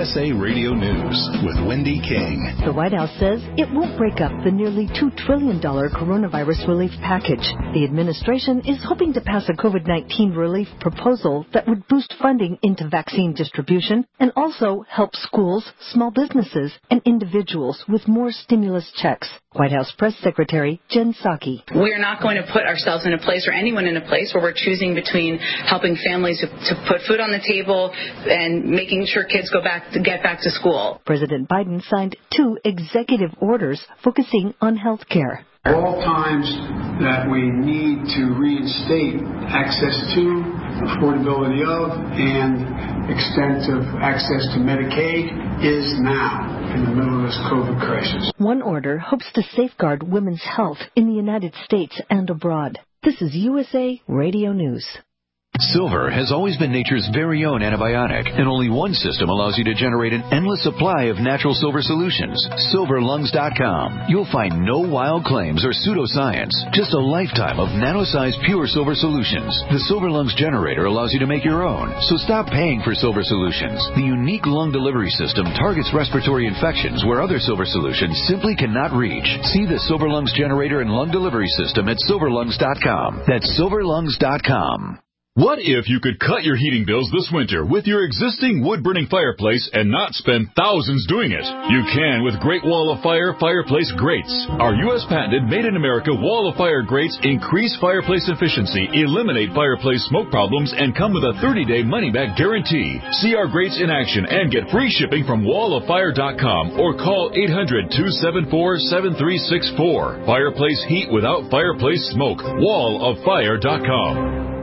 USA Radio News with Wendy King. The White House says it won't break up the nearly $2 trillion coronavirus relief package. The administration is hoping to pass a COVID-19 relief proposal that would boost funding into vaccine distribution and also help schools, small businesses, and individuals with more stimulus checks. White House Press Secretary Jen Psaki. We're not going to put ourselves in a place or anyone in a place where we're choosing between helping families to put food on the table and making sure kids get back to school. President Biden signed 2 executive orders focusing on health care. All times that we need to reinstate access to, affordability of, and extent of access to Medicaid is now in the middle of this COVID crisis. One order hopes to safeguard women's health in the United States and abroad. This is USA Radio News. Silver has always been nature's very own antibiotic, and only one system allows you to generate an endless supply of natural silver solutions. SilverLungs.com. You'll find no wild claims or pseudoscience, just a lifetime of nano-sized pure silver solutions. The Silver Lungs generator allows you to make your own, so stop paying for silver solutions. The unique lung delivery system targets respiratory infections where other silver solutions simply cannot reach. See the Silver Lungs generator and lung delivery system at SilverLungs.com. That's SilverLungs.com. What if you could cut your heating bills this winter with your existing wood-burning fireplace and not spend thousands doing it? You can with Great Wall of Fire fireplace grates. Our U.S. patented made-in-America Wall of Fire grates increase fireplace efficiency, eliminate fireplace smoke problems, and come with a 30-day money-back guarantee. See our grates in action and get free shipping from walloffire.com or call 800-274-7364. Fireplace heat without fireplace smoke. walloffire.com.